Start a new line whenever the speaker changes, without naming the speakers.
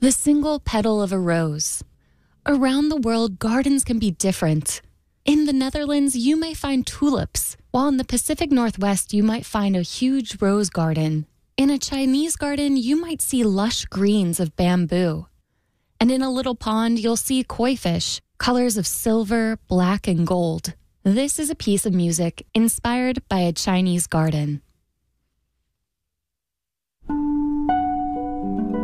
The single petal of a rose. Around the world, gardens can be different. In the Netherlands, you may find tulips, while in the Pacific Northwest, you might find a huge rose garden. In a Chinese garden, you might see lush greens of bamboo. And in a little pond, you'll see koi fish, colors of silver, black, and gold. This is a piece of music inspired by a Chinese garden.